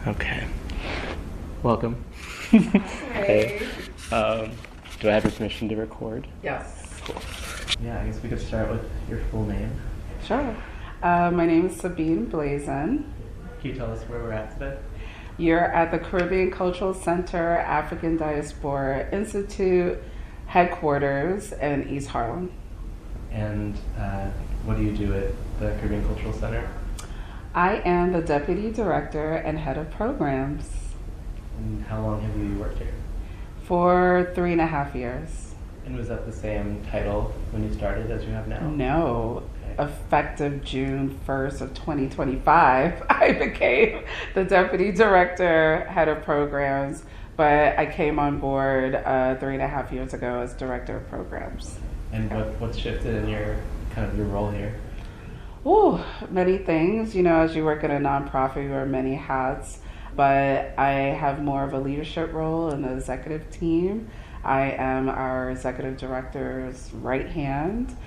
Okay. Welcome. Hey. Do I have your permission to record? Yes. Cool. Yeah, I guess we could start with your full name. Sure. My name is Sabine Blazin. Can you tell us where we're at today? You're at the Caribbean Cultural Center African Diaspora Institute headquarters in East Harlem. And what do you do at the Caribbean Cultural Center? I am the Deputy Director and Head of Programs. And how long have you worked here? For 3.5 years. And was that the same title when you started as you have now? No. Okay. Effective June 1st of 2025, I became the Deputy Director, Head of Programs, but I came on board 3.5 years ago as Director of Programs. And what's shifted in your role here? Ooh, many things. You know, as you work in a nonprofit, you wear many hats, but I have more of a leadership role in the executive team. I am our executive director's right hand.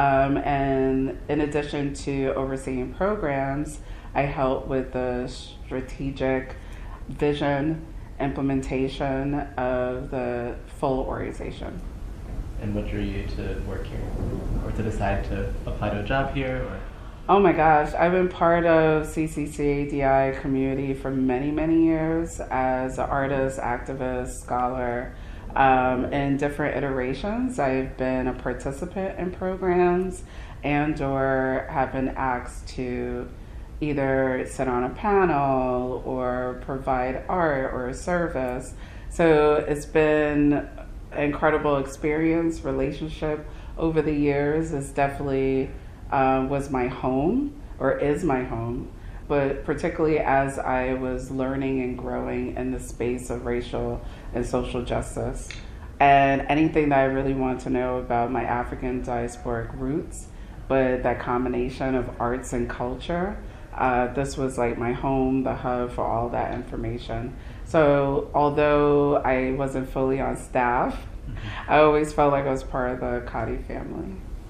And in addition to overseeing programs, I help with the strategic vision implementation of the full organization. And what drew you to work here? Or to decide to apply to a job here? Or? Oh my gosh, I've been part of CCCADI community for many, many years as an artist, activist, scholar. In different iterations, I've been a participant in programs and or have been asked to either sit on a panel or provide art or a service. So it's been an incredible experience, relationship over the years. It's definitely was my home or is my home, but particularly as I was learning and growing in the space of racial and social justice and anything that I really want to know about my African diasporic roots, but that combination of arts and culture, this was like my home, the hub for all that information. So although I wasn't fully on staff, I always felt like I was part of the Kadi family.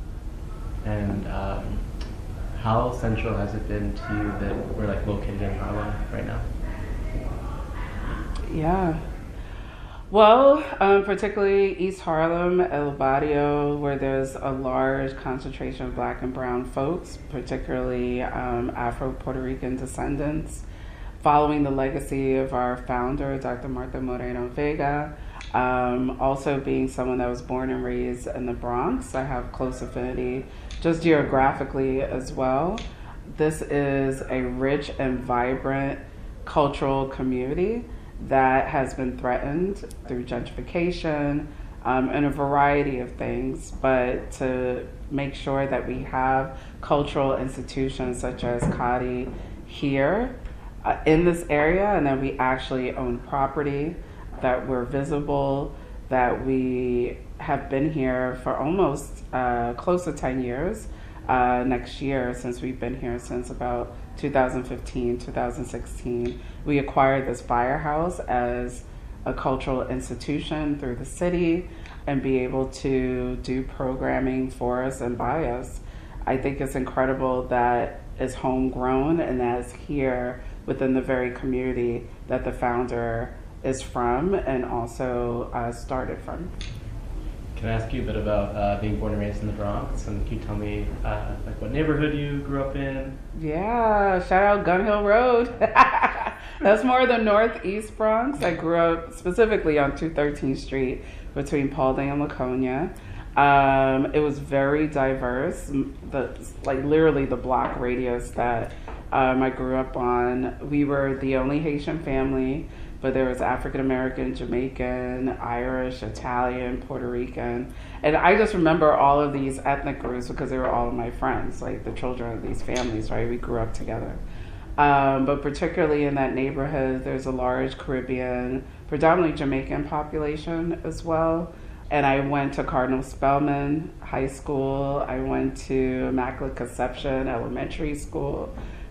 And how central has it been to you that we're located in Harlem right now? Yeah. Well, particularly East Harlem, El Barrio, where there's a large concentration of Black and brown folks, particularly Afro-Puerto Rican descendants, following the legacy of our founder, Dr. Martha Moreno Vega. Also being someone that was born and raised in the Bronx, I have close affinity just geographically as well. This is a rich and vibrant cultural community that has been threatened through gentrification and a variety of things, but to make sure that we have cultural institutions such as Kadi here in this area, and that we actually own property, that we're visible, that we have been here for almost close to 10 years next year, since we've been here since about 2015, 2016. We acquired this firehouse as a cultural institution through the city and be able to do programming for us and by us. I think it's incredible that it's homegrown and that it's here within the very community that the founder is from and also started from. Can I ask you a bit about being born and raised in the Bronx? And can you tell me what neighborhood you grew up in? Yeah, shout out Gun Hill Road. That's more the northeast Bronx. I grew up specifically on 213th Street between Paulding and Laconia. It was very diverse. Literally the block radius that I grew up on. We were the only Haitian family, but there was African American, Jamaican, Irish, Italian, Puerto Rican. And I just remember all of these ethnic groups because they were all of my friends, like the children of these families, right? We grew up together. But particularly in that neighborhood, there's a large Caribbean, predominantly Jamaican population as well. And I went to Cardinal Spellman High School. I went to Immaculate Conception Elementary School.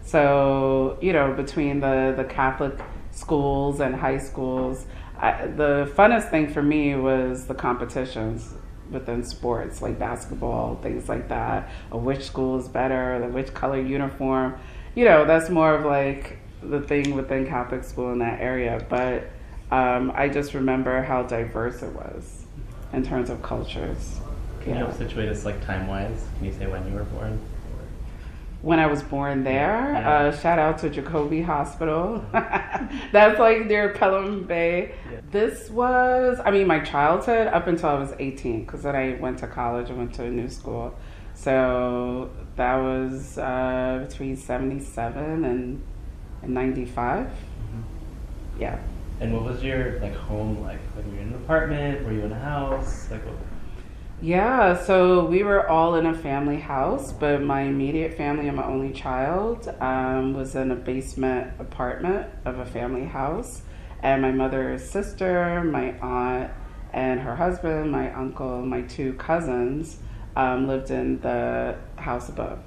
So, you know, between the Catholic schools and high schools, the funnest thing for me was the competitions within sports, like basketball, things like that, or which school is better, which color uniform. You know, that's more of like the thing within Catholic school in that area, but I just remember how diverse it was in terms of cultures. Can you situate us like time-wise? Can you say when you were born? When I was born there, Yeah. shout out to Jacobi Hospital. That's like near Pelham Bay. Yeah. This was, I mean, my childhood up until I was 18, because then I went to college and went to a new school. So that was between 77 and 95. Mm-hmm. Yeah. And what was your like home like? Like, were you in an apartment? Were you in a house? Like, what? Yeah, so we were all in a family house, but my immediate family and my only child was in a basement apartment of a family house. And my mother's sister, my aunt, and her husband, my uncle, my two cousins lived in the house above.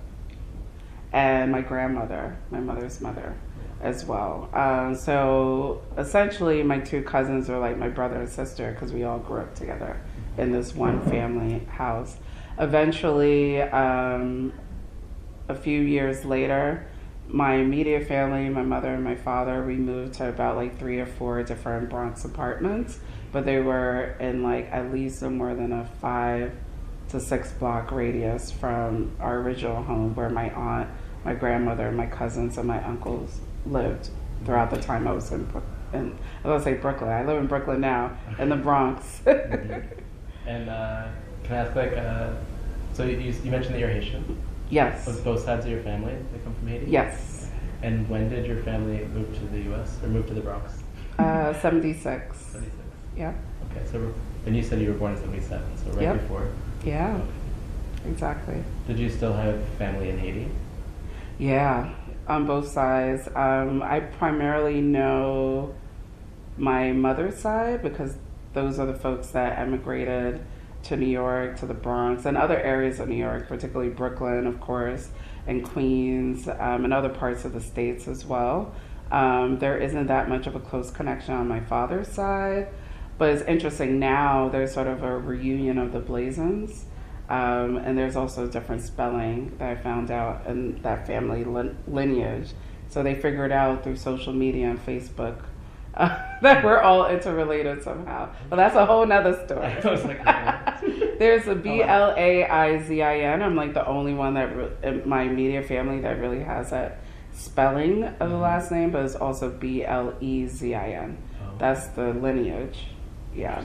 And my grandmother, my mother's mother, as well. So essentially, my two cousins are like my brother and sister because we all grew up together in this one family house. Eventually, a few years later, my immediate family, my mother and my father, we moved to about like 3 or 4 different Bronx apartments, but they were in like at least more than a 5 to 6 block radius from our original home where my aunt, my grandmother, my cousins, and my uncles lived throughout the time I was in I was gonna say Brooklyn. I live in Brooklyn now, in the Bronx. And can I ask, like, so you mentioned that you're Haitian? Yes. Was both sides of your family, they come from Haiti? Yes. And when did your family move to the U.S. or move to the Bronx? 76. 76. Yeah. Okay, so and you said you were born in 77, so right Yep. before. Yeah. Exactly. Did you still have family in Haiti? Yeah, on both sides. I primarily know my mother's side because those are the folks that emigrated to New York, to the Bronx, and other areas of New York, particularly Brooklyn, of course, and Queens, and other parts of the States as well. There isn't that much of a close connection on my father's side, but it's interesting now there's sort of a reunion of the Blazins. And there's also different spelling that I found out in that family lineage. So they figured out through social media and Facebook that we're all interrelated somehow. But that's a whole nother story. I was like, There's a Blaizin. I'm like the only one in my immediate family that really has that spelling of the last name, but it's also Blezin. Oh. That's the lineage. Yeah.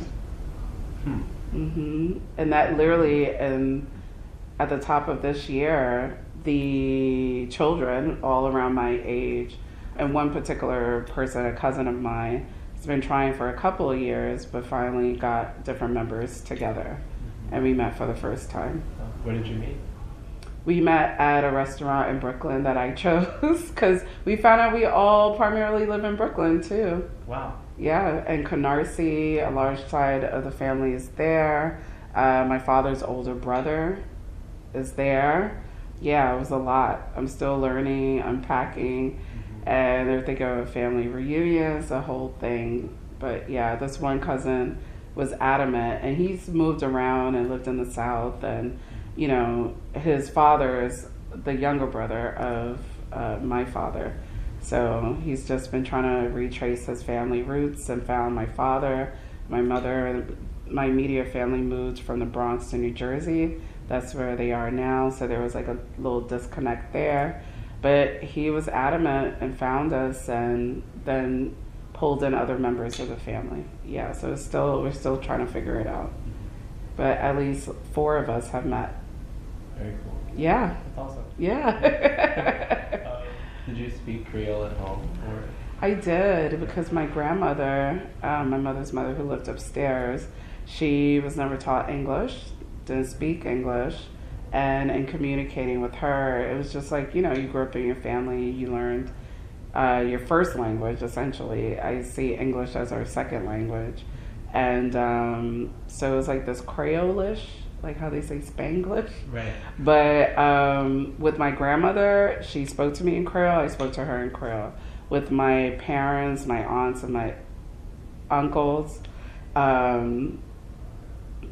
Hmm. And that literally, at the top of this year, the children all around my age, and one particular person, a cousin of mine, has been trying for a couple of years, but finally got different members together, and we met for the first time. Where did you meet? We met at a restaurant in Brooklyn that I chose because we found out we all primarily live in Brooklyn too. Wow. Yeah, and Canarsie, a large side of the family is there. My father's older brother is there. Yeah, it was a lot. I'm still learning, unpacking, and they're thinking of a family reunion, it's a whole thing. But yeah, this one cousin was adamant, and he's moved around and lived in the South, and you know, his father is the younger brother of my father. So he's just been trying to retrace his family roots and found my father, my mother, and my immediate family moved from the Bronx to New Jersey. That's where they are now. So there was like a little disconnect there. But he was adamant and found us and then pulled in other members of the family. Yeah, so we're still trying to figure it out. But at least 4 of us have met. Very cool. Yeah. That's awesome. Yeah. Did you speak Creole at home? Or? I did because my grandmother, my mother's mother who lived upstairs, she was never taught English, didn't speak English, and in communicating with her, it was just like, you know, you grew up in your family, you learned your first language, essentially. I see English as our second language. And so it was like this Creole-ish, like how they say Spanglish. Right. But with my grandmother, she spoke to me in Creole. I spoke to her in Creole. With my parents, my aunts, and my uncles,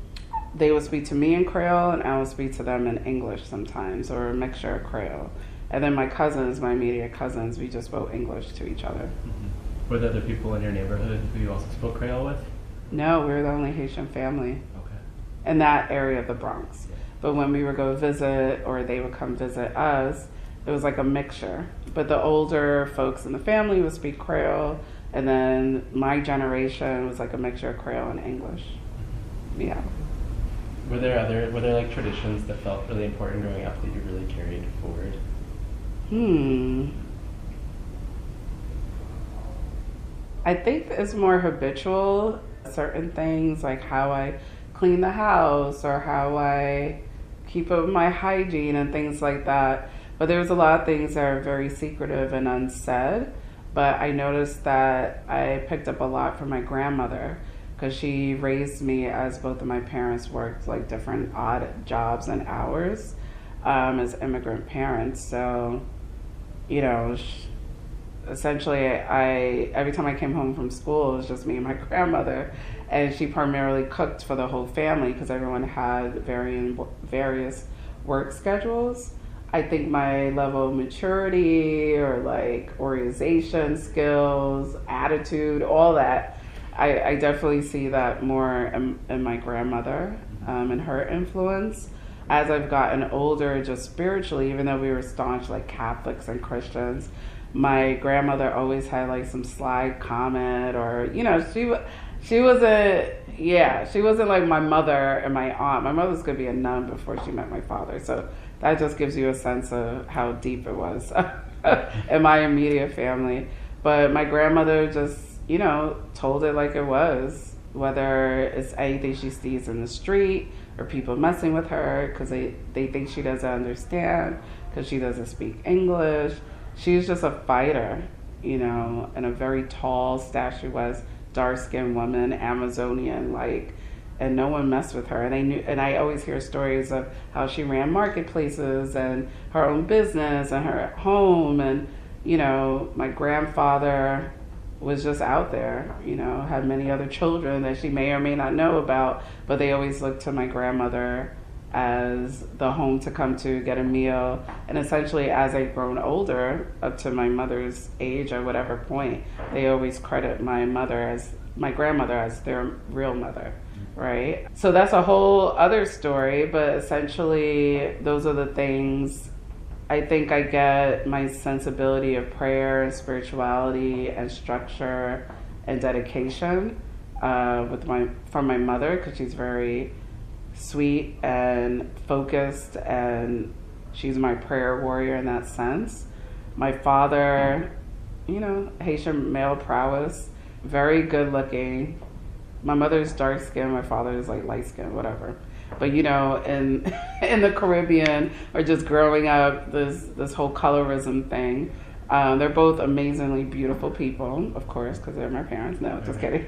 they would speak to me in Creole, and I would speak to them in English sometimes, or a mixture of Creole. And then my cousins, my immediate cousins, we just spoke English to each other. Were there other people in your neighborhood who you also spoke Creole with? No, we were the only Haitian family Okay. in that area of the Bronx. But when we would go visit or they would come visit us, it was like a mixture. But the older folks in the family would speak Creole, and then my generation was like a mixture of Creole and English. Yeah. Were there like traditions that felt really important growing up that you really carried forward? I think it's more habitual. Certain things like how I clean the house or how I keep up with my hygiene and things like that. But there's a lot of things that are very secretive and unsaid. But I noticed that I picked up a lot from my grandmother because she raised me as both of my parents worked like different odd jobs and hours as immigrant parents. So, you know, essentially every time I came home from school, it was just me and my grandmother, and she primarily cooked for the whole family because everyone had various work schedules. I think my level of maturity or like organization skills, attitude, all that, I definitely see that more in my grandmother and her influence. As I've gotten older, just spiritually, even though we were staunch like Catholics and Christians, my grandmother always had like some sly comment, or you know, she wasn't like my mother and my aunt. My mother was gonna be a nun before she met my father, so that just gives you a sense of how deep it was in my immediate family. But my grandmother just, you know, told it like it was, whether it's anything she sees in the street or people messing with her because they think she doesn't understand because she doesn't speak English. She's just a fighter, you know, and a very tall, statuesque, dark-skinned woman, Amazonian, like, and no one messed with her. And I always hear stories of how she ran marketplaces and her own business and her home. And, you know, my grandfather was just out there, you know, had many other children that she may or may not know about, but they always looked to my grandmother as the home to come to get a meal. And essentially, as I've grown older, up to my mother's age or whatever point, they always credit my grandmother as their real mother, right? So that's a whole other story, but essentially those are the things. I think I get my sensibility of prayer and spirituality and structure and dedication from my mother, because she's very sweet and focused, and she's my prayer warrior in that sense. My father, you know, Haitian male prowess, very good looking. My mother's dark skinned, my father is like light skinned, whatever. But you know, in the Caribbean or just growing up, this whole colorism thing. They're both amazingly beautiful people, of course, because they're my parents. No, just kidding.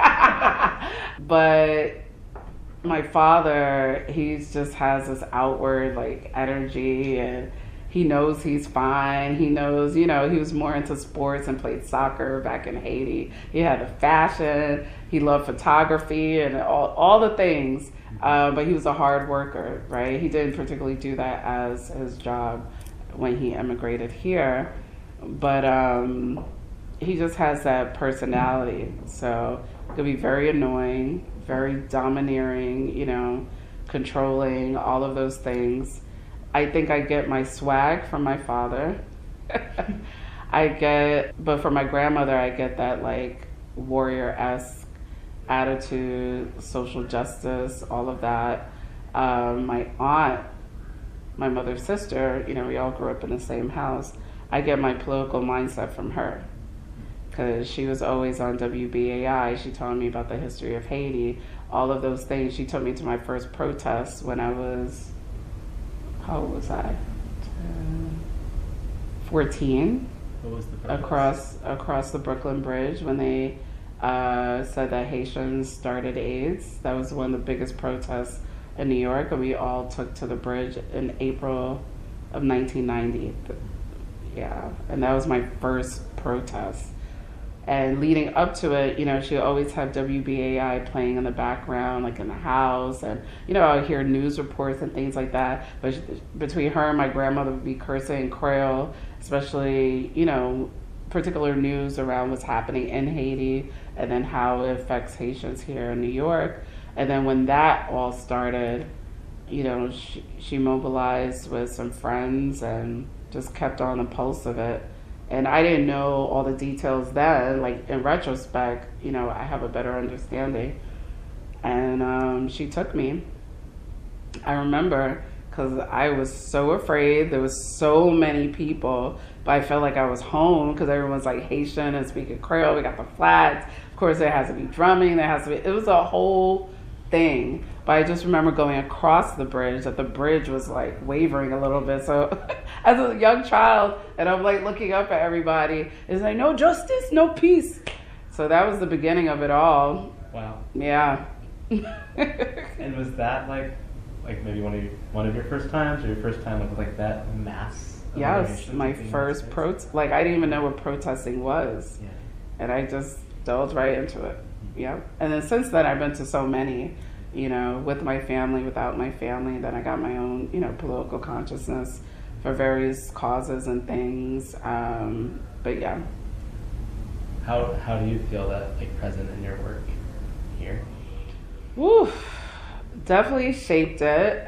But my father, he just has this outward like energy, and he knows he's fine. He knows, you know, he was more into sports and played soccer back in Haiti. He had the fashion. He loved photography and all the things. But he was a hard worker, right? He didn't particularly do that as his job when he immigrated here. But he just has that personality. So it could be very annoying, very domineering, you know, controlling, all of those things. I think I get my swag from my father. But from my grandmother, I get that like warrior-esque attitude, social justice, all of that. My aunt, my mother's sister, you know, we all grew up in the same house. I get my political mindset from her because she was always on WBAI. She taught me about the history of Haiti, all of those things. She took me to my first protest when I was, how old was I? 14. What was the protest? Across the Brooklyn Bridge when they said that Haitians started AIDS. That was one of the biggest protests in New York, and we all took to the bridge in April of 1990. Yeah, and that was my first protest. And leading up to it, you know, she would always have WBAI playing in the background, like in the house, and, you know, I would hear news reports and things like that. But between her and my grandmother would be cursing in Creole, especially, particular news around what's happening in Haiti and then how it affects Haitians here in New York. And then when that all started, she mobilized with some friends and just kept on the pulse of it. And I didn't know all the details then. Like in retrospect, I have a better understanding. And she took me. I remember because I was so afraid. There was so many people, but I felt like I was home because everyone's like Haitian and speaking Creole. We got the flags. Of course, there has to be drumming. It was a whole thing. But I just remember going across the bridge, that the bridge was like wavering a little bit. So as a young child, and I'm like looking up at everybody, it's like, no justice, no peace. So that was the beginning of it all. Wow. Yeah. And was that like maybe one of your first times, or your first time with like that mass? Yes, my first I didn't even know what protesting was. Yeah. And I just delved right into it. Yeah. And then since then I've been to so many, with my family, without my family. Then I got my own, political consciousness for various causes and things. But yeah. How do you feel that like present in your work here? Woo. Definitely shaped it.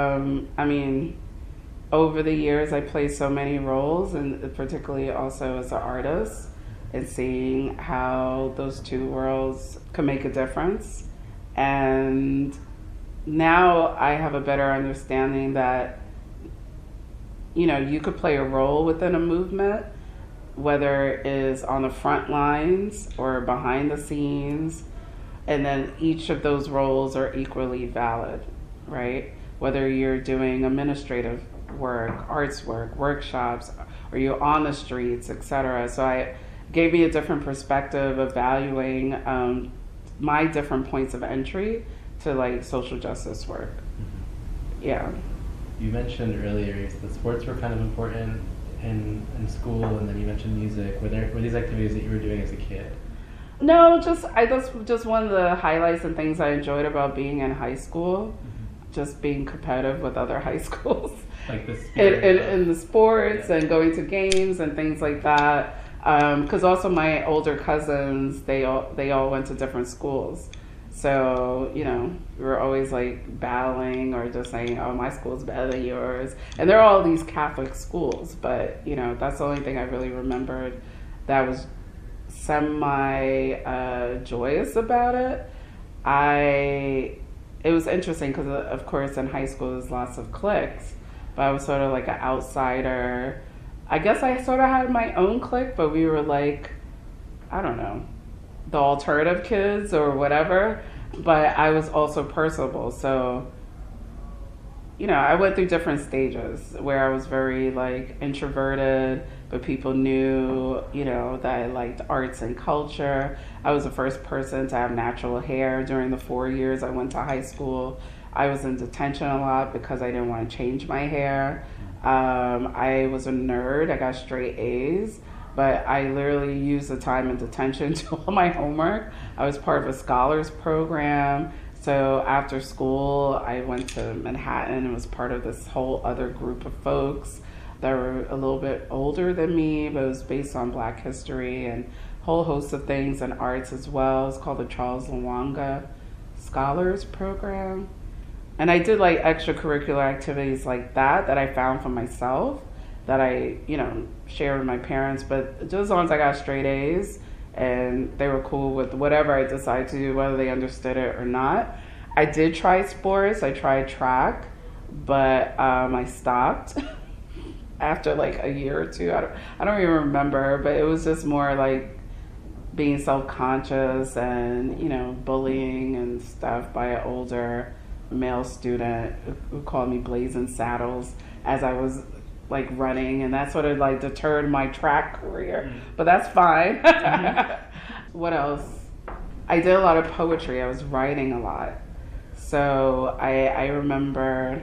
Over the years, I played so many roles, and particularly also as an artist, and seeing how those two worlds can make a difference. And now I have a better understanding that, you could play a role within a movement, whether it is on the front lines or behind the scenes. And then each of those roles are equally valid, right? Whether you're doing administrative work, arts work, workshops, or you're on the streets, etc. So I gave me a different perspective of valuing my different points of entry to like social justice work. Mm-hmm. Yeah. You mentioned earlier that sports were kind of important in school, and then you mentioned music. Were these activities that you were doing as a kid? No, that's just one of the highlights and things I enjoyed about being in high school. Mm-hmm. Just being competitive with other high schools. Like the spirit in the sports, yeah. And going to games and things like that. Because also my older cousins, they all went to different schools. So, we were always like battling or just saying, oh, my school's better than yours. And they're all these Catholic schools, but, that's the only thing I really remembered that was semi joyous about it. It was interesting because, of course, in high school there's lots of cliques, but I was sort of like an outsider. I guess I sort of had my own clique, but we were like, I don't know, the alternative kids or whatever. But I was also personable, so I went through different stages where I was very like introverted, but people knew, that I liked arts and culture. I was the first person to have natural hair during the 4 years I went to high school. I was in detention a lot because I didn't want to change my hair. I was a nerd. I got straight A's, but I literally used the time in detention to do all my homework. I was part of a scholars program. So after school, I went to Manhattan and was part of this whole other group of folks that were a little bit older than me, but it was based on Black history and a whole host of things and arts as well. It's called the Charles Lwanga Scholars Program. And I did like extracurricular activities like that I found for myself, that I, shared with my parents, but just as long as I got straight A's and they were cool with whatever I decided to do, whether they understood it or not. I did try sports. I tried track, but I stopped after like a year or two. I don't even remember, but it was just more like being self-conscious and, bullying and stuff by an older male student who called me Blazing Saddles as I was like running, and that sort of like deterred my track career, but that's fine. Mm-hmm. What else? I did a lot of poetry. I was writing a lot. So I remember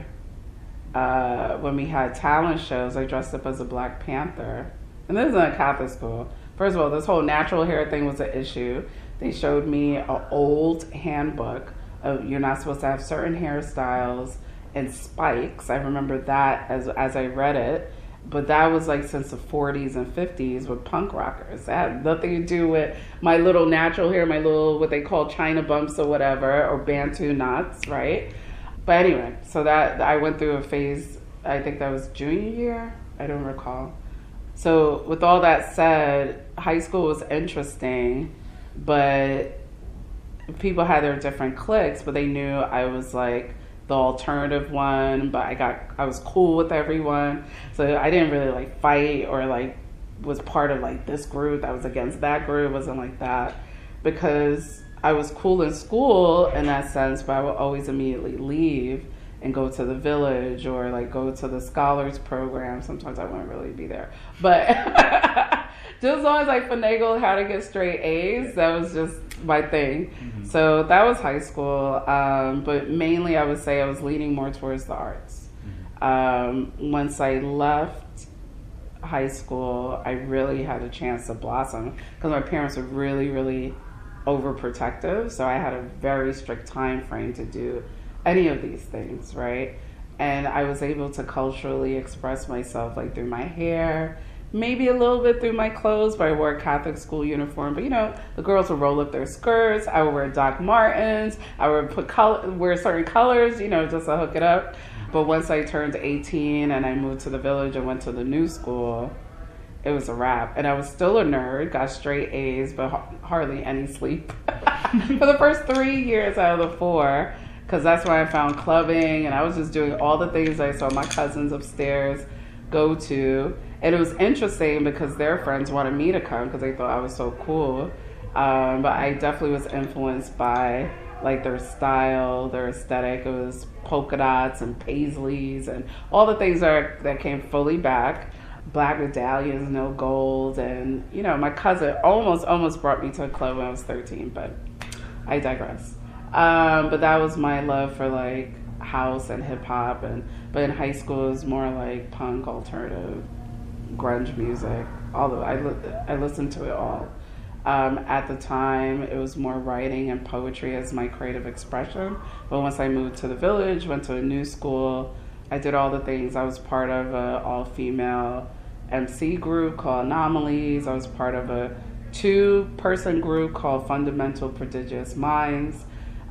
when we had talent shows, I dressed up as a Black Panther. And this is in a Catholic school. First of all, this whole natural hair thing was an issue. They showed me an old handbook of you're not supposed to have certain hairstyles and spikes. I remember that as I read it. but that was like since the 40s and 50s with punk rockers. That had nothing to do with my little natural hair, my little what they call China bumps or whatever, or Bantu knots, right? But anyway, so that I went through a phase, I think that was junior year, I don't recall. So with all that said, high school was interesting, but people had their different cliques, but they knew I was like the alternative one, but I was cool with everyone. So I didn't really like fight or like was part of like this group that was against that group. It wasn't like that, because I was cool in school in that sense, but I would always immediately leave and go to the village or like go to the scholars program. Sometimes I wouldn't really be there, but just as long as I finagled how to get straight A's, that was just my thing. Mm-hmm. So that was high school, but mainly I would say I was leaning more towards the arts. Mm-hmm. Once I left high school, I really had a chance to blossom because my parents were really, really overprotective. So I had a very strict time frame to do any of these things, right? And I was able to culturally express myself like through my hair, maybe a little bit through my clothes, but I wore a Catholic school uniform. But you know, the girls would roll up their skirts. I would wear Doc Martens. I would wear certain colors, you know, just to hook it up. But once I turned 18 and I moved to the village and went to the new school, it was a wrap. And I was still a nerd, got straight A's, but hardly any sleep for the first 3 years out of the 4. Because that's where I found clubbing, and I was just doing all the things I saw my cousins upstairs go to. And it was interesting because their friends wanted me to come because they thought I was so cool. But I definitely was influenced by like their style, their aesthetic. It was polka dots and paisleys and all the things that came fully back. Black medallions, no gold. And, you know, my cousin almost brought me to a club when I was 13, but I digress. But that was my love for like house and hip hop, but in high school it was more like punk, alternative, grunge music. All of I listened to it all. At the time, it was more writing and poetry as my creative expression. But once I moved to the village, went to a new school, I did all the things. I was part of an all-female MC group called Anomalies. I was part of a 2-person group called Fundamental Prodigious Minds.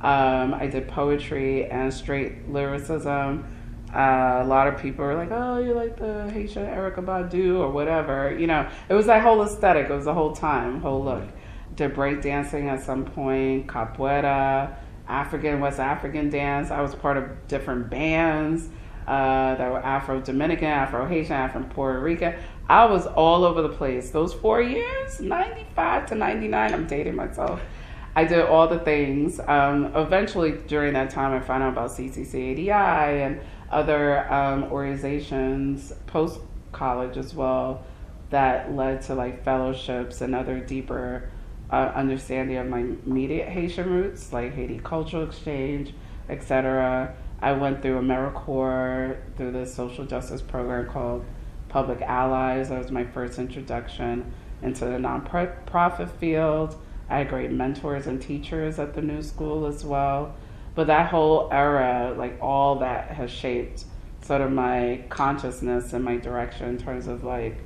I did poetry and straight lyricism. A lot of people were like, oh, you're like the Haitian Erykah Badu or whatever. You know, it was that whole aesthetic. It was the whole time, whole look. Did breakdancing at some point, capoeira, West African dance. I was part of different bands that were Afro-Dominican, Afro-Haitian, Afro-Puerto Rican. I was all over the place. Those 4 years, 95 to 99, I'm dating myself. I did all the things. Eventually, during that time, I found out about CCCADI and other organizations post-college as well that led to like fellowships and other deeper understanding of my immediate Haitian roots, like Haiti Cultural Exchange, etc. I went through AmeriCorps through this social justice program called Public Allies. That was my first introduction into the nonprofit field. I had great mentors and teachers at the new school as well. But that whole era, like all that has shaped sort of my consciousness and my direction in terms of like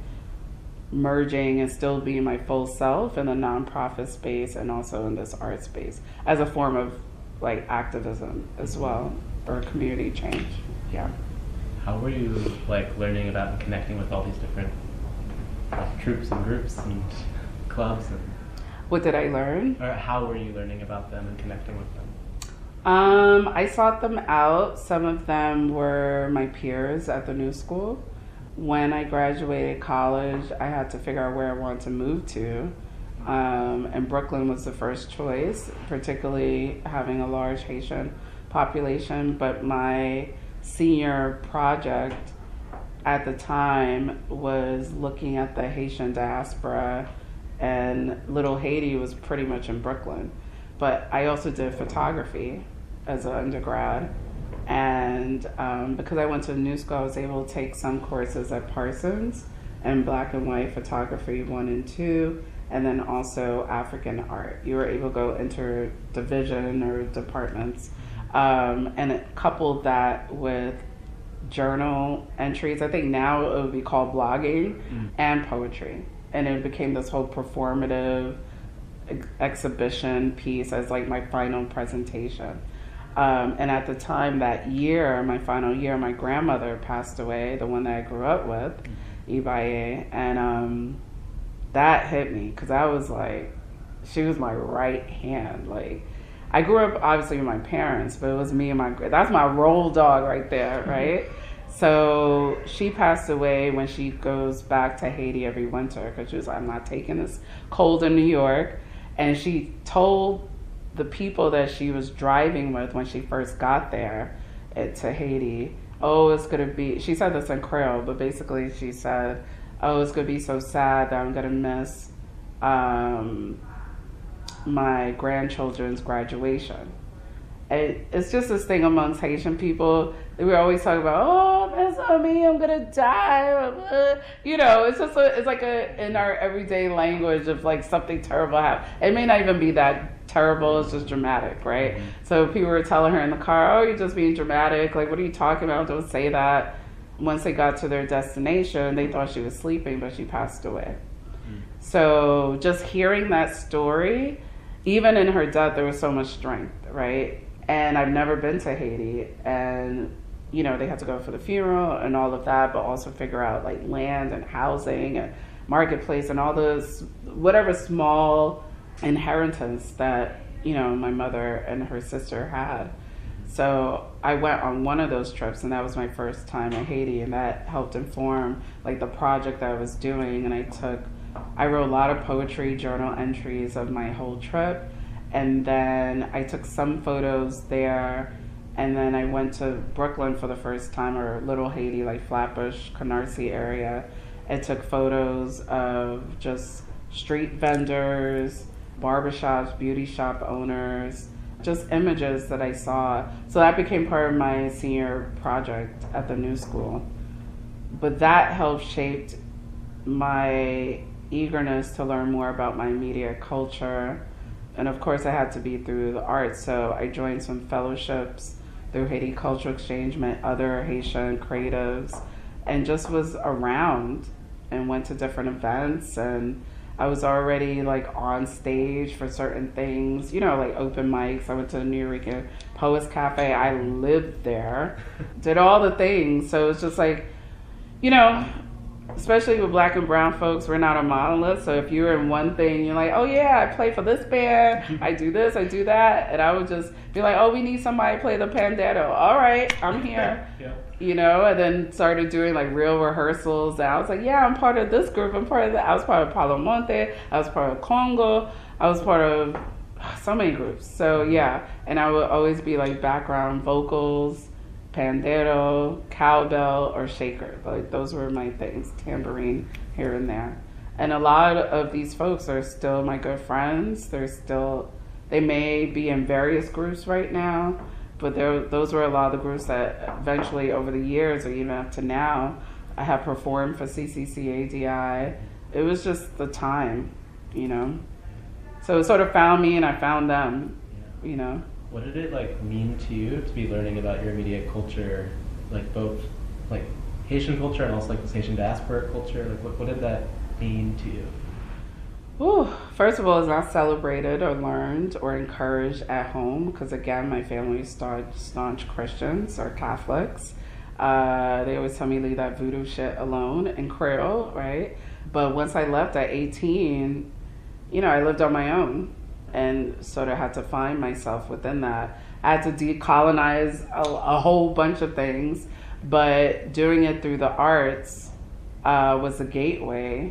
merging and still being my full self in the nonprofit space and also in this art space as a form of like activism as well, or community change. Yeah. How were you like learning about and connecting with all these different troops and groups and clubs? And what did I learn? Or how were you learning about them and connecting with them? I sought them out. Some of them were my peers at the new school. When I graduated college, I had to figure out where I wanted to move to. And Brooklyn was the first choice, particularly having a large Haitian population. But my senior project at the time was looking at the Haitian diaspora, and Little Haiti was pretty much in Brooklyn. But I also did photography as an undergrad. And because I went to the new school, I was able to take some courses at Parsons and black and white photography 1 and 2, and then also African art. You were able to go interdivision or departments. And it coupled that with journal entries. I think now it would be called blogging and poetry. And it became this whole performative exhibition piece as like my final presentation. And at the time that year, my final year, my grandmother passed away, the one that I grew up with, Ibaye. And that hit me because I was like, she was my right hand. Like, I grew up obviously with my parents, but it was me and that's my roll dog right there, right? So she passed away when she goes back to Haiti every winter because she was like, I'm not taking this cold in New York. And she told the people that she was driving with when she first got there to Haiti, oh, it's going to be, she said this in Creole, but basically she said, oh, it's going to be so sad that I'm going to miss my grandchildren's graduation. And it's just this thing amongst Haitian people that we always talk about, oh, miss me, I'm going to die. You know, it's just it's like in our everyday language of like something terrible happened. It may not even be that terrible, it's just dramatic, right? Mm-hmm. So people were telling her in the car, oh, you're just being dramatic. Like, what are you talking about? Don't say that. Once they got to their destination, they thought she was sleeping, but she passed away. Mm-hmm. So just hearing that story, even in her death, there was so much strength, right? And I've never been to Haiti, and you know, they had to go for the funeral and all of that, but also figure out like land and housing and marketplace and all those whatever small inheritance that, you know, my mother and her sister had. So I went on one of those trips, and that was my first time in Haiti, and that helped inform like the project that I was doing. And I wrote a lot of poetry journal entries of my whole trip, and then I took some photos there, and then I went to Brooklyn for the first time, or Little Haiti, like Flatbush, Canarsie area, and took photos of just street vendors, barbershops, beauty shop owners, just images that I saw. So that became part of my senior project at the New School. But that helped shape my eagerness to learn more about my immediate culture. And of course, it had to be through the arts. So I joined some fellowships through Haiti Cultural Exchange, met other Haitian creatives, and just was around and went to different events. And I was already like on stage for certain things, you know, like open mics. I went to the New York Poets Cafe. I lived there, did all the things. So it's just like, you know, especially with Black and brown folks, we're not a monolith. So if you're in one thing, you're like, oh yeah, I play for this band, I do this, I do that. And I would just be like, oh, we need somebody to play the pandeiro. All right, I'm here. Yeah. You know, and then started doing like real rehearsals. And I was like, yeah, I'm part of this group. I'm part of that. I was part of Palo Monte. I was part of Congo. I was part of so many groups. So yeah, and I would always be like background vocals, pandeiro, cowbell, or shaker. Like those were my things, tambourine here and there. And a lot of these folks are still my good friends. They may be in various groups right now, but those were a lot of the groups that eventually over the years, or even up to now, I have performed for CCCADI. It was just the time, you know. So it sort of found me and I found them, you know. What did it like mean to you to be learning about your immediate culture, like both like Haitian culture and also like this Haitian diaspora culture? Like what did that mean to you? Ooh, first of all, it's not celebrated or learned or encouraged at home because again, my family is staunch Christians or Catholics. They always tell me leave that voodoo shit alone in Creole, right? But once I left at 18, you know, I lived on my own. And sort of had to find myself within that. I had to decolonize a whole bunch of things, but doing it through the arts was a gateway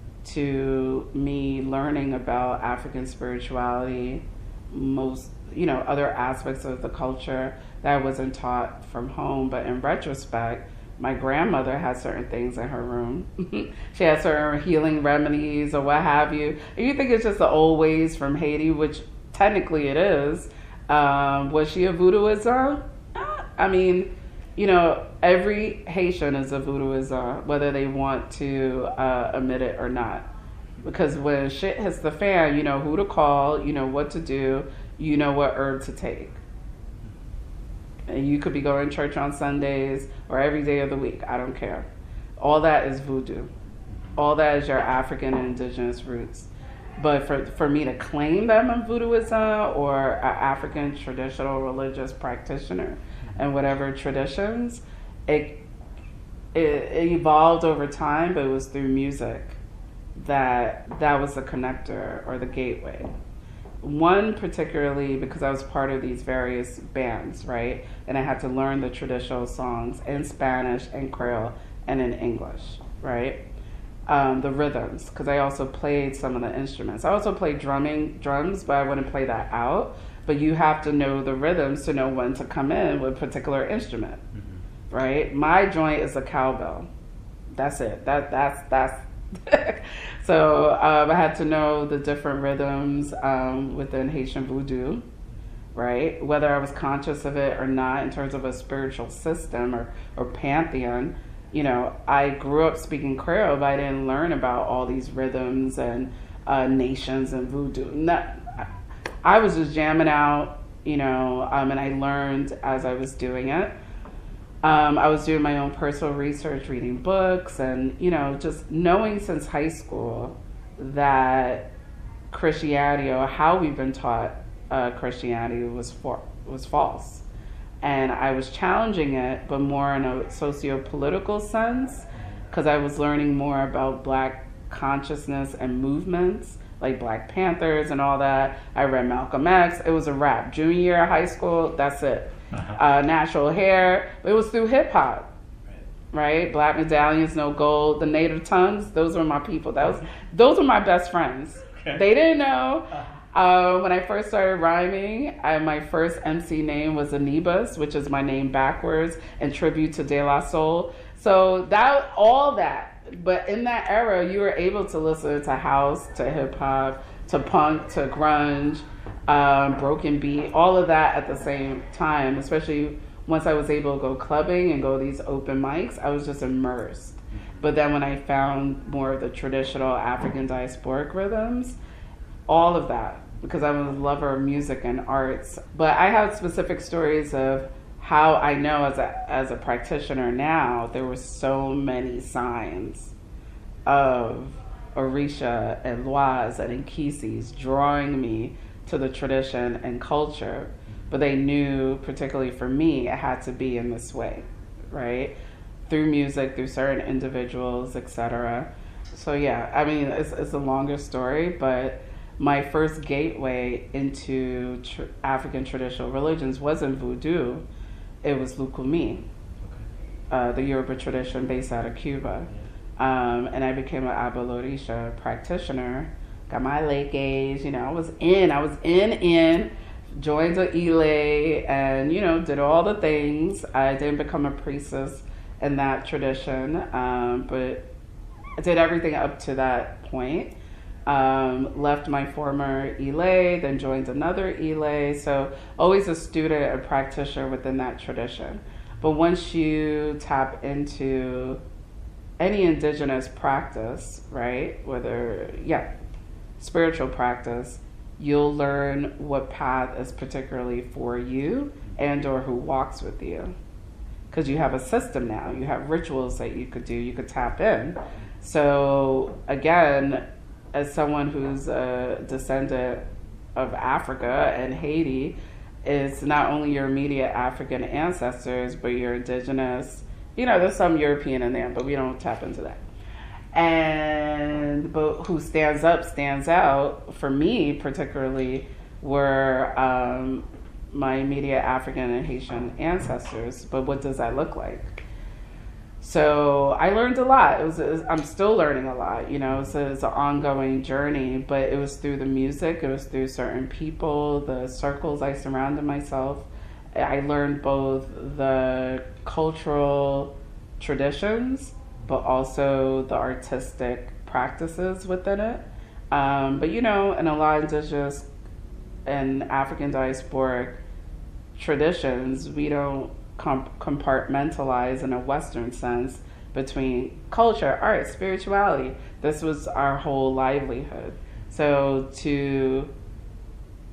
to me learning about African spirituality, most, you know, other aspects of the culture that I wasn't taught from home. But in retrospect, my grandmother had certain things in her room. She had certain healing remedies or what have you. And you think it's just the old ways from Haiti, which technically it is. Was she a voodooism? I mean, you know, every Haitian is a voodooism, whether they want to admit it or not. Because when shit hits the fan, you know who to call, you know what to do, you know what herb to take. And you could be going to church on Sundays or every day of the week. I don't care. All that is voodoo. All that is your African and indigenous roots. But for me to claim that I'm voodooism or an African traditional religious practitioner and whatever traditions, it evolved over time, but it was through music that was the connector or the gateway. One particularly because I was part of these various bands, right? And I had to learn the traditional songs in Spanish and Creole and in English, right? The rhythms, because I also played some of the instruments. I also played drums, but I wouldn't play that out. But you have to know the rhythms to know when to come in with a particular instrument, right? My joint is a cowbell. That's it. That's. So I had to know the different rhythms within Haitian voodoo, right? Whether I was conscious of it or not in terms of a spiritual system or pantheon. You know, I grew up speaking Creole, but I didn't learn about all these rhythms and nations and voodoo. I was just jamming out, you know, and I learned as I was doing it. I was doing my own personal research, reading books, and, you know, just knowing since high school that Christianity, or how we've been taught Christianity, was false. And I was challenging it, but more in a socio-political sense, because I was learning more about Black consciousness and movements, like Black Panthers and all that. I read Malcolm X. It was a wrap. Junior year of high school, that's it. Natural hair. It was through hip-hop, right? Black Medallions, No Gold, the Native Tongues. Those were my people. Those were my best friends. Okay. They didn't know. When I first started rhyming, my first MC name was Anibas, which is my name backwards, in tribute to De La Soul. So all that. But in that era, you were able to listen to house, to hip hop, to punk, to grunge, broken beat, all of that at the same time. Especially once I was able to go clubbing and go to these open mics, I was just immersed. But then when I found more of the traditional African diasporic rhythms, all of that, because I'm a lover of music and arts. But I have specific stories of how I know as a practitioner now, there were so many signs of Orisha and Loas and Nkisis drawing me to the tradition and culture. But they knew, particularly for me, it had to be in this way, right? Through music, through certain individuals, etc. So yeah, I mean, it's a longer story, but my first gateway into African traditional religions wasn't voodoo, it was Lukumi, the Yoruba tradition based out of Cuba. And I became an Abelorisha practitioner, got my late age, you know, I was in, joined the Ile, and, you know, did all the things. I didn't become a priestess in that tradition, but I did everything up to that point. Left my former Ile, then joined another Ile. So always a student and practitioner within that tradition. But once you tap into any indigenous practice, right, spiritual practice, you'll learn what path is particularly for you and or who walks with you. Because you have a system now. You have rituals that you could do. You could tap in. So again, as someone who's a descendant of Africa and Haiti, it's not only your immediate African ancestors, but your indigenous, you know, there's some European in there, but we don't tap into that. But who stands out, for me particularly, were my immediate African and Haitian ancestors. But what does that look like? So I learned a lot. I'm still learning a lot, you know, it's an ongoing journey, but it was through the music, it was through certain people, the circles I surrounded myself. I learned both the cultural traditions, but also the artistic practices within it. But, you know, in a lot of indigenous and African diasporic traditions, we don't compartmentalize in a Western sense between culture, art, spirituality. This was our whole livelihood. So to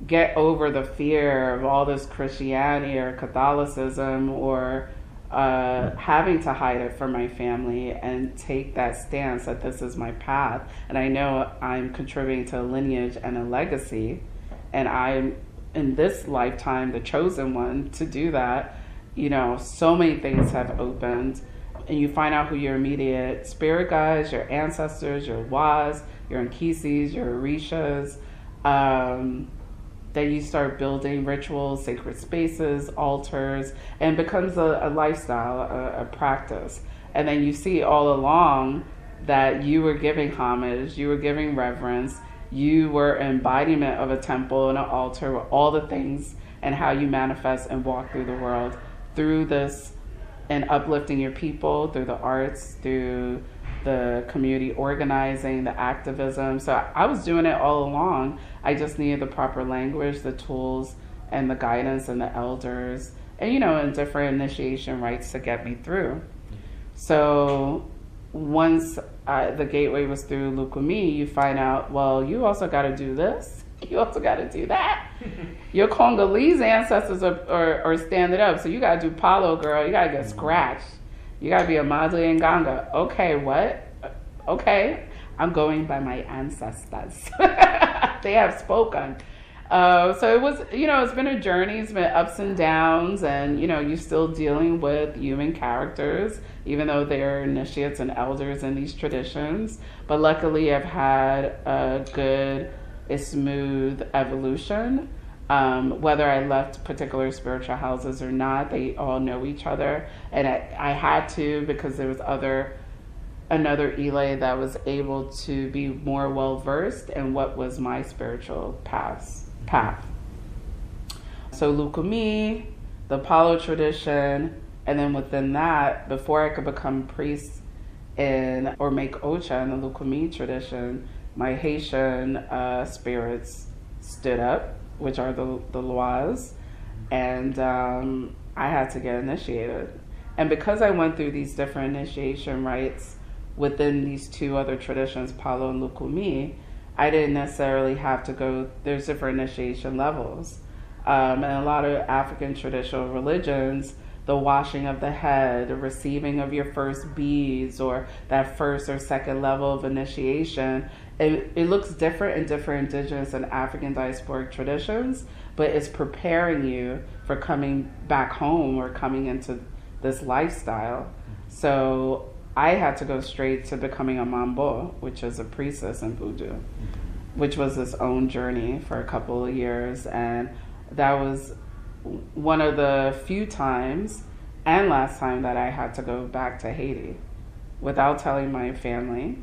get over the fear of all this Christianity or Catholicism or having to hide it from my family and take that stance that this is my path. And I know I'm contributing to a lineage and a legacy, and I'm in this lifetime the chosen one to do that. You know, so many things have opened, and you find out who your immediate spirit guides, your ancestors, your Was, your Nkisis, your Orishas. Then you start building rituals, sacred spaces, altars, and it becomes a lifestyle, a practice. And then you see all along that you were giving homage, you were giving reverence, you were an embodiment of a temple and an altar with all the things and how you manifest and walk through the world through this and uplifting your people through the arts, through the community organizing, the activism. So I was doing it all along. I just needed the proper language, the tools, and the guidance and the elders, and, you know, and different initiation rites to get me through. So once the gateway was through Lukumi, you find out, well, you also got to do this. You also got to do that. Your Congolese ancestors are standing up, so you got to do Palo, girl. You got to get scratched. You got to be a Madre Nganga. Okay, what? Okay, I'm going by my ancestors. They have spoken. So it was, you know, it's been a journey. It's been ups and downs, and, you know, you're still dealing with human characters, even though they're initiates and elders in these traditions. But luckily, I've had a good, a smooth evolution. Whether I left particular spiritual houses or not, they all know each other. And I had to, because there was another Ile that was able to be more well-versed in what was my spiritual path. So Lukumi, the Palo tradition, and then within that, before I could become priest or make Ocha in the Lukumi tradition, my Haitian spirits stood up, which are the Loas, and I had to get initiated. And because I went through these different initiation rites within these two other traditions, Palo and Lukumi, I didn't necessarily have to go, there's different initiation levels. And a lot of African traditional religions, the washing of the head, the receiving of your first beads, or that first or second level of initiation, it looks different in different indigenous and African diasporic traditions, but it's preparing you for coming back home or coming into this lifestyle. So I had to go straight to becoming a mambo, which is a priestess in voodoo, which was its own journey for a couple of years. And that was one of the few times and last time that I had to go back to Haiti without telling my family.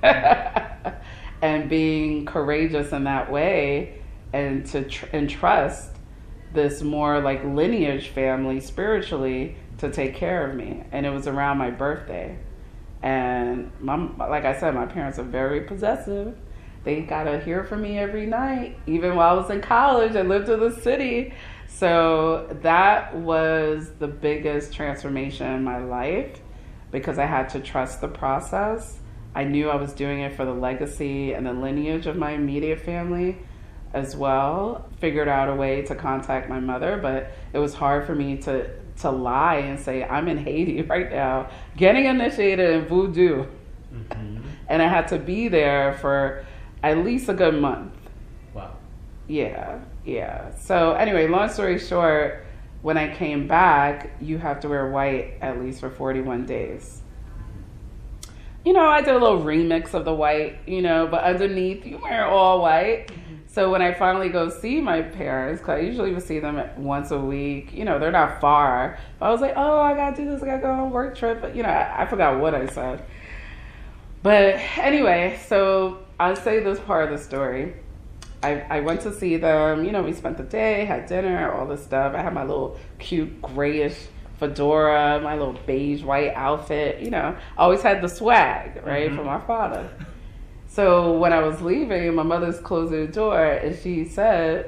And being courageous in that way, and to entrust this more like lineage family spiritually to take care of me. And it was around my birthday. And like I said, my parents are very possessive. They got to hear from me every night, even while I was in college and lived in the city. So that was the biggest transformation in my life, because I had to trust the process. I knew I was doing it for the legacy and the lineage of my immediate family as well. Figured out a way to contact my mother, but it was hard for me to lie and say, I'm in Haiti right now, getting initiated in voodoo. Mm-hmm. And I had to be there for at least a good month. Wow. Yeah. So anyway, long story short, when I came back, you have to wear white at least for 41 days. You know, I did a little remix of the white, you know, but underneath you wear all white. So when I finally go see my parents, because I usually would see them once a week, you know, they're not far. But I was like, oh, I got to do this, I got to go on a work trip. But, you know, I forgot what I said. But anyway, so I'll say this part of the story. I went to see them, you know, we spent the day, had dinner, all this stuff. I had my little cute grayish fedora, my little beige white outfit, you know. I always had the swag, right, from my father. So when I was leaving, my mother's closing the door, and she said,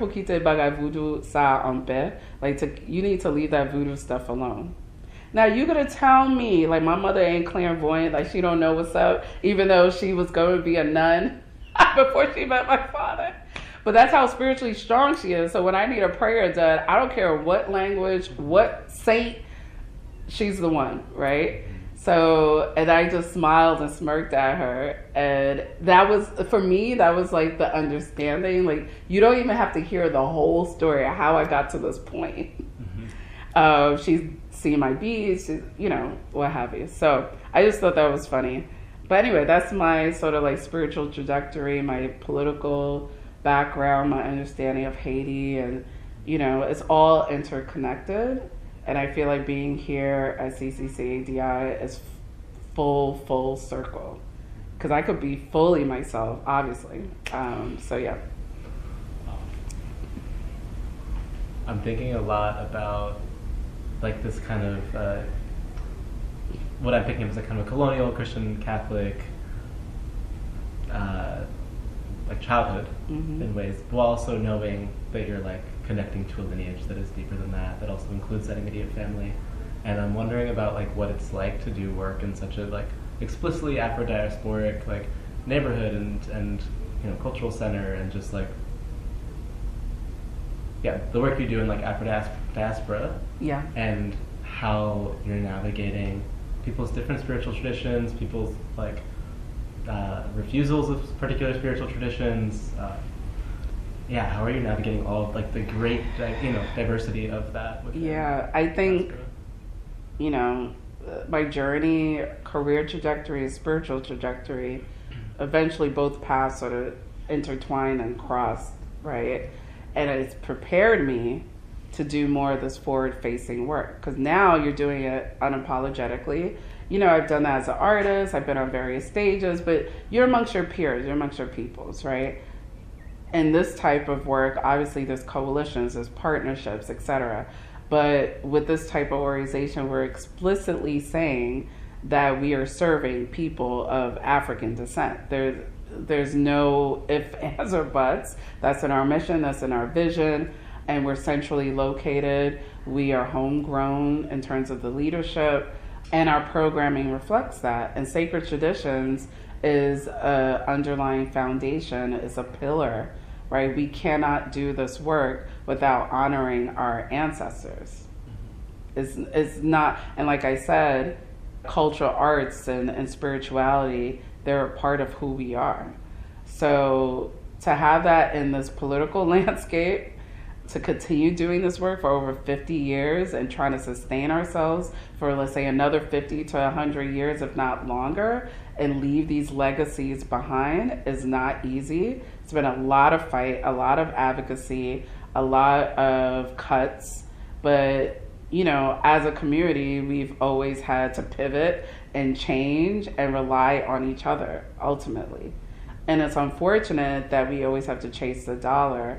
like, you need to leave that voodoo stuff alone. Now, you're going to tell me, like, my mother ain't clairvoyant, like, she don't know what's up, even though she was going to be a nun before she met my father. But that's how spiritually strong she is. So when I need a prayer done, I don't care what language, what saint, she's the one, right? So, and I just smiled and smirked at her. And that was, for me, that was like the understanding. Like, you don't even have to hear the whole story of how I got to this point. She's seen my beads, you know, what have you. So I just thought that was funny. But anyway, that's my sort of like spiritual trajectory, my political background, my understanding of Haiti. And, you know, it's all interconnected. And I feel like being here at CCCADI is full circle. Because I could be fully myself, obviously. So, yeah. I'm thinking a lot about like this kind of, what I'm thinking of as a kind of a colonial Christian Catholic like childhood in ways, while also knowing that you're like connecting to a lineage that is deeper than that, that also includes that immediate family. And I'm wondering about like what it's like to do work in such a like explicitly Afro-diasporic like neighborhood and you know cultural center, and just like the work you do in like Afro-diaspora, and how you're navigating people's different spiritual traditions, people's like refusals of particular spiritual traditions. How are you navigating all of like the great diversity of that? I think you know my journey, career trajectory, spiritual trajectory, eventually both paths sort of intertwined and crossed, right? And it's prepared me to do more of this forward-facing work, because now you're doing it unapologetically. You know, I've done that as an artist, I've been on various stages, but you're amongst your peers, you're amongst your peoples, right? In this type of work, obviously there's coalitions, there's partnerships, etc. But with this type of organization, we're explicitly saying that we are serving people of African descent. There's no ifs, ands, or buts. That's in our mission, that's in our vision, and we're centrally located. We are homegrown in terms of the leadership, and our programming reflects that. And Sacred Traditions is an underlying foundation, is a pillar, right? We cannot do this work without honoring our ancestors. It's not, and like I said, cultural arts and spirituality, they're a part of who we are. So to have that in this political landscape, to continue doing this work for over 50 years and trying to sustain ourselves for, let's say, another 50 to 100 years, if not longer, and leave these legacies behind is not easy. It's been a lot of fight, a lot of advocacy, a lot of cuts, but you know, as a community, we've always had to pivot and change and rely on each other, ultimately. And it's unfortunate that we always have to chase the dollar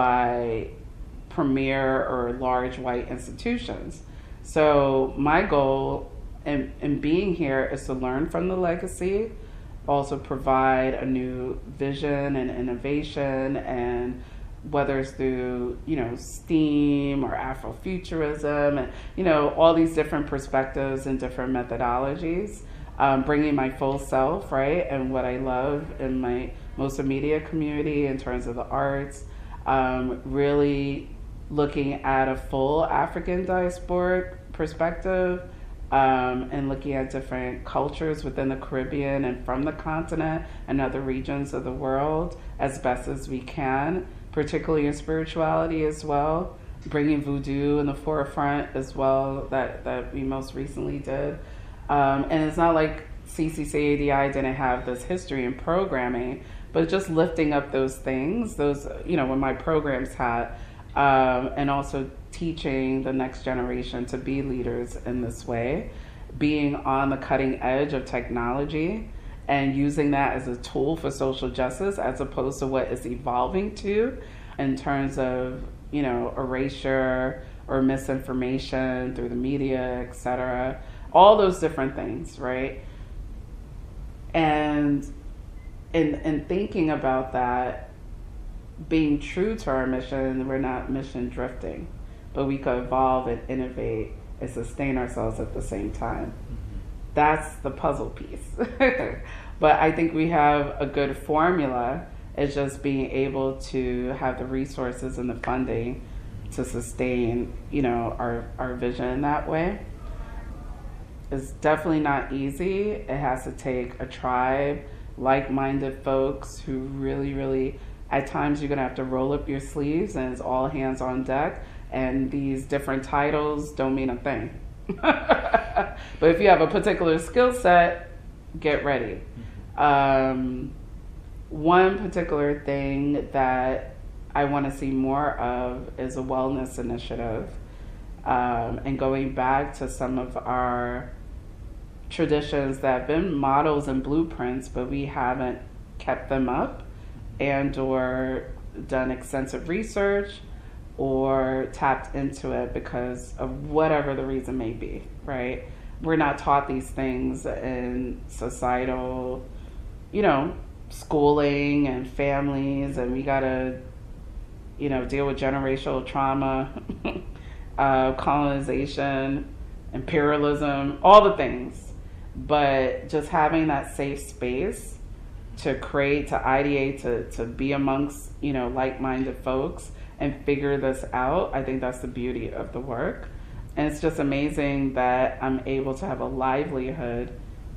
by premier or large white institutions. So my goal in being here is to learn from the legacy, also provide a new vision and innovation, and whether it's through, you know, STEAM or Afrofuturism, and, you know, all these different perspectives and different methodologies, bringing my full self, right, and what I love in my most immediate community in terms of the arts, really looking at a full African diasporic perspective, and looking at different cultures within the Caribbean and from the continent and other regions of the world as best as we can, particularly in spirituality as well, bringing voodoo in the forefront as well, that we most recently did. And it's not like CCCADI didn't have this history in programming, but just lifting up those things, those, you know, when my programs had, and also teaching the next generation to be leaders in this way, being on the cutting edge of technology and using that as a tool for social justice as opposed to what it's evolving to in terms of, you know, erasure or misinformation through the media, etc. All those different things, right? And in thinking about that, being true to our mission, we're not mission drifting, but we could evolve and innovate and sustain ourselves at the same time. That's the puzzle piece. But I think we have a good formula It's just being able to have the resources and the funding to sustain, our vision in that way. It's definitely not easy. It has to take a tribe, like-minded folks who really, really, at times you're going to have to roll up your sleeves and it's all hands on deck. And these different titles don't mean a thing. But if you have a particular skill set, get ready. One particular thing that I want to see more of is a wellness initiative. And going back to some of our traditions that have been models and blueprints, but we haven't kept them up and or done extensive research or tapped into it because of whatever the reason may be, right? We're not taught these things in societal, schooling and families, and we gotta, deal with generational trauma, colonization, imperialism, all the things. But just having that safe space to create, to ideate, to be amongst, like-minded folks and figure this out, I think that's the beauty of the work. And it's just amazing that I'm able to have a livelihood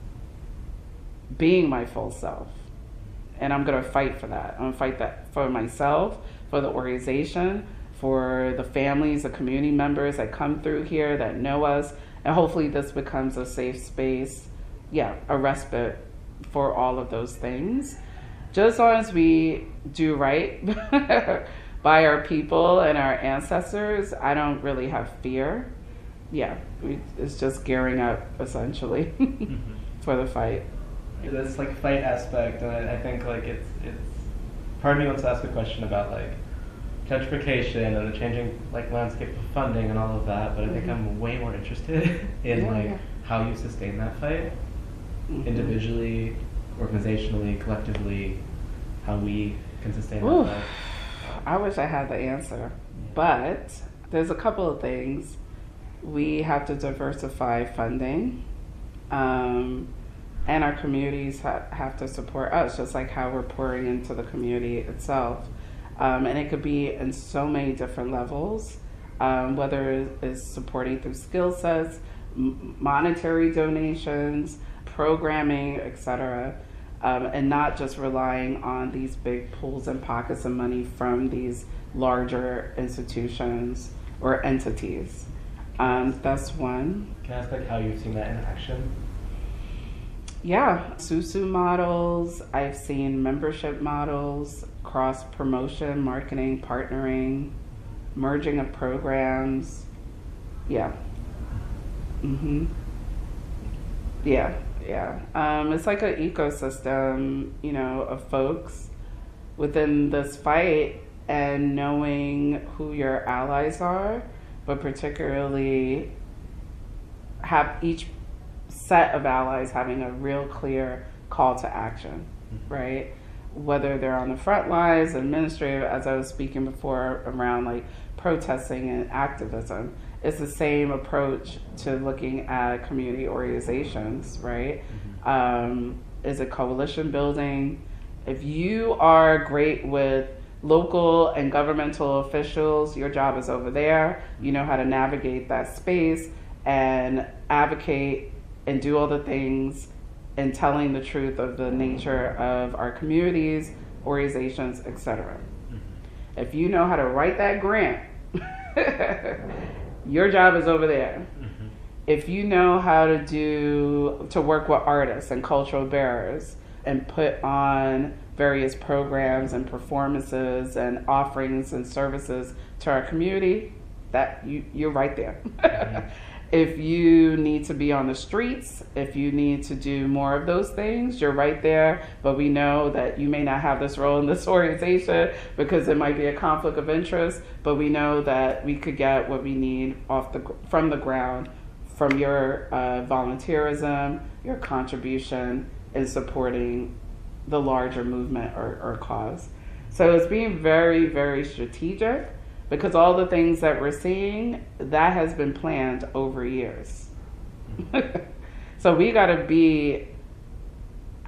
being my full self. And I'm going to fight for that. I'm going to fight that for myself, for the organization, for the families, the community members that come through here that know us. And hopefully this becomes a safe space, a respite for all of those things. Just as long as we do right by our people and our ancestors, I don't really have fear. It's just gearing up, essentially, for the fight. This fight aspect, and I think it's part of me wants to ask a question about gentrification and the changing landscape of funding and all of that, but I think I'm way more interested in how you sustain that fight individually, organizationally, collectively, how we can sustain that fight. I wish I had the answer, but there's a couple of things. We have to diversify funding, and our communities have to support us, just like how we're pouring into the community itself. And it could be in so many different levels, whether it's supporting through skill sets, monetary donations, programming, etc., and not just relying on these big pools and pockets of money from these larger institutions or entities. That's one. Can I ask how you've seen that in action? Yeah, SUSU models. I've seen membership models, cross promotion, marketing, partnering, merging of programs. Yeah. It's like an ecosystem, of folks within this fight, and knowing who your allies are, but particularly have each set of allies having a real clear call to action, right? Whether they're on the front lines, administrative, as I was speaking before around protesting and activism, it's the same approach to looking at community organizations, right? Is it coalition building? If you are great with local and governmental officials, your job is over there. You know how to navigate that space and advocate and do all the things and telling the truth of the nature of our communities, organizations, etc. If you know how to write that grant, your job is over there. If you know how to work with artists and cultural bearers and put on various programs and performances and offerings and services to our community, that you're right there. If you need to be on the streets, if you need to do more of those things, you're right there. But we know that you may not have this role in this organization because it might be a conflict of interest, but we know that we could get what we need from the ground, from your volunteerism, your contribution in supporting the larger movement or cause. So it's being very, very strategic, because all the things that we're seeing, that has been planned over years. So we got to be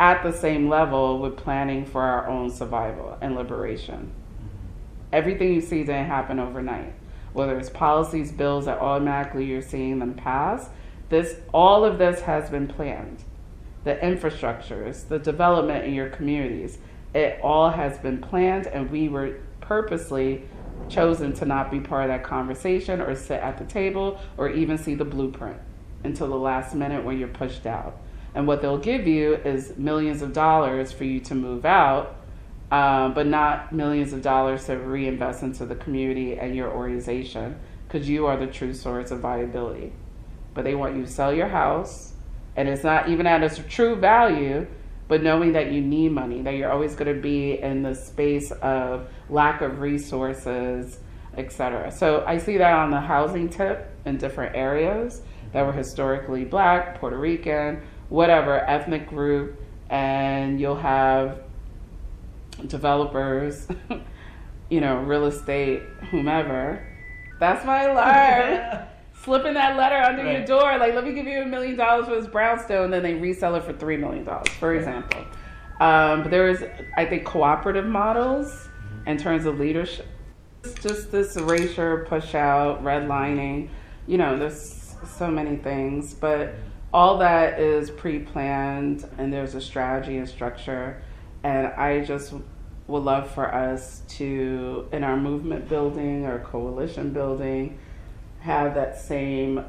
at the same level with planning for our own survival and liberation. Everything you see didn't happen overnight. Whether it's policies, bills that automatically you're seeing them pass, all of this has been planned. The infrastructures, the development in your communities, it all has been planned, and we were purposely chosen to not be part of that conversation or sit at the table or even see the blueprint until the last minute when you're pushed out. And what they'll give you is millions of dollars for you to move out, but not millions of dollars to reinvest into the community and your organization, because you are the true source of viability. But they want you to sell your house, and it's not even at its true value, but knowing that you need money, that you're always going to be in the space of lack of resources, etc. So I see that on the housing tip in different areas that were historically Black, Puerto Rican, whatever ethnic group, and you'll have developers, real estate, whomever. That's my alarm. Slipping that letter under your door, like, let me give you $1 million for this brownstone, then they resell it for $3 million, for example. But there is, I think, cooperative models in terms of leadership. Just this erasure, push out, redlining, there's so many things, but all that is pre-planned, and there's a strategy and structure. And I just would love for us to, in our movement building or coalition building, have that same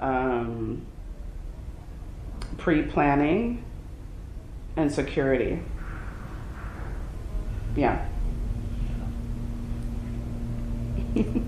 pre-planning and security. Yeah.